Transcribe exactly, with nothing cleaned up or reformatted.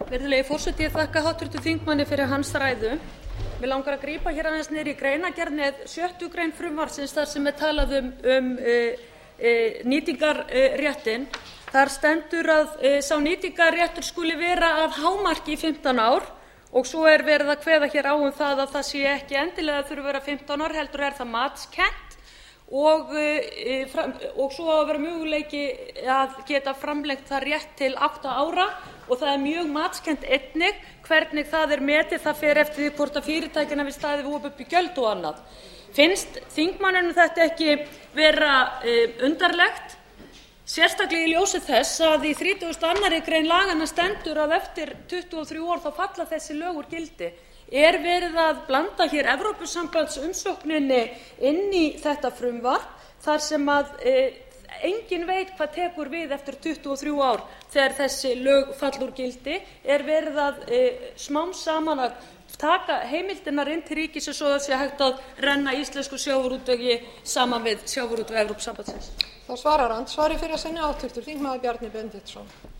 Virðulegi forseti, ég þakka háttvirtum þingmanni fyrir hans ræðu. Mig langar að grípa hér aðeins niður í greinargerð með sjöttu grein frumvarpsins þar sem er talað um, um e, e, nýtingarréttinn. Þar stendur að e, sá nýtingarréttur skuli vera að hámarki í fimmtán ár og svo er verið að kveða hér á um það að það sé ekki endilega að þurfi að vera fimmtán ár, heldur er það matskennt. Og, e, fram, og svo að vera möguleiki að geta framlengt það rétt til átta ára og það er mjög matskennt einnig hvernig það er metið, það fer eftir því hvort að fyrirtækin hafi staðið við opinber gjöld og annað. Finnst þingmanninum þetta ekki vera e, undarlegt, sérstaklega í ljósi þess að í þrítugasta og annarri grein laganna stendur að eftir tuttugu og þrjú ár þá falla þessi lög úr gildi. Er verið að blanda hér Evrópusambandsumsókninni inn í þetta frumvarp þar sem að e, enginn veit hvað tekur við eftir tuttugu og þrjú ár þegar þessi lög falla úr gildi? Er verið að e, smám saman að taka heimildirnar inn til ríkisins svo að það sé hægt að renna íslensku sjávarútvegi saman við sjávarútveg Evrópusambandsins? Þá svarar andsvari fyrir að sinni háttvirtur þingmaður Bjarni Benediktsson.